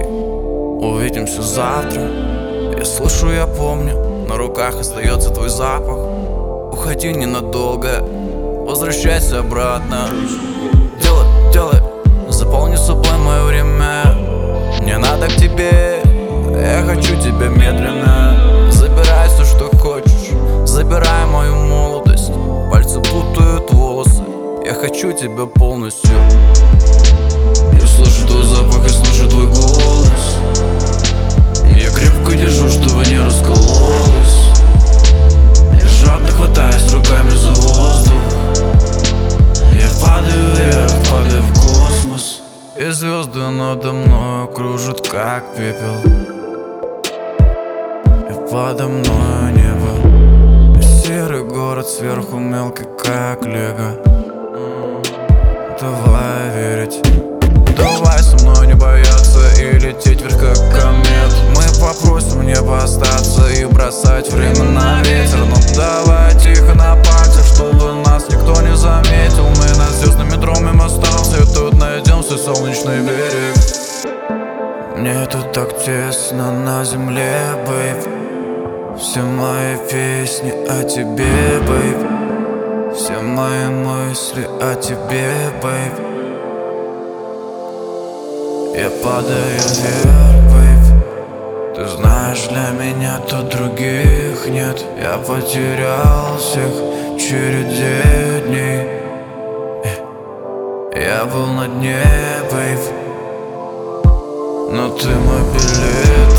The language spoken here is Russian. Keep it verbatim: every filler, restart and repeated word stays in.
увидимся завтра. Я слышу, я помню, на руках остается твой запах. Уходи ненадолго, возвращайся обратно. Делай, делай, заполни собой мое время. Мне надо к тебе, я хочу тебя медленно. Забирай все, что хочешь, забирай мою молодость. Пальцы путают волосы, я хочу тебя полностью. Я слышу твой запах, я слышу твой голос. Я крепко держу, чтобы не раскололась. Я жадно хватаюсь руками за воздух. Я падаю вверх, падаю в космос. И звезды надо мной кружат, как пепел. И подо мной небо. И серый город сверху мелкий, как лего. Давай верить, давай со мной не бояться и лететь вверх, как комет. Мы попросим небо остаться и бросать время на ветер. Но давай тихо на пальцах, чтобы нас никто не заметил. Мы над звездным метром и мостом все тут найдем свой солнечный берег. Мне тут так тесно на земле, бэйб. Все мои песни о тебе, бэйб. Все мои мысли о тебе, бэйб. Я падаю вверх, бэйб. Ты знаешь, для меня тут других нет. Я потерял всех в череде дней. Я был на дне, бэйб. Но ты мой билет.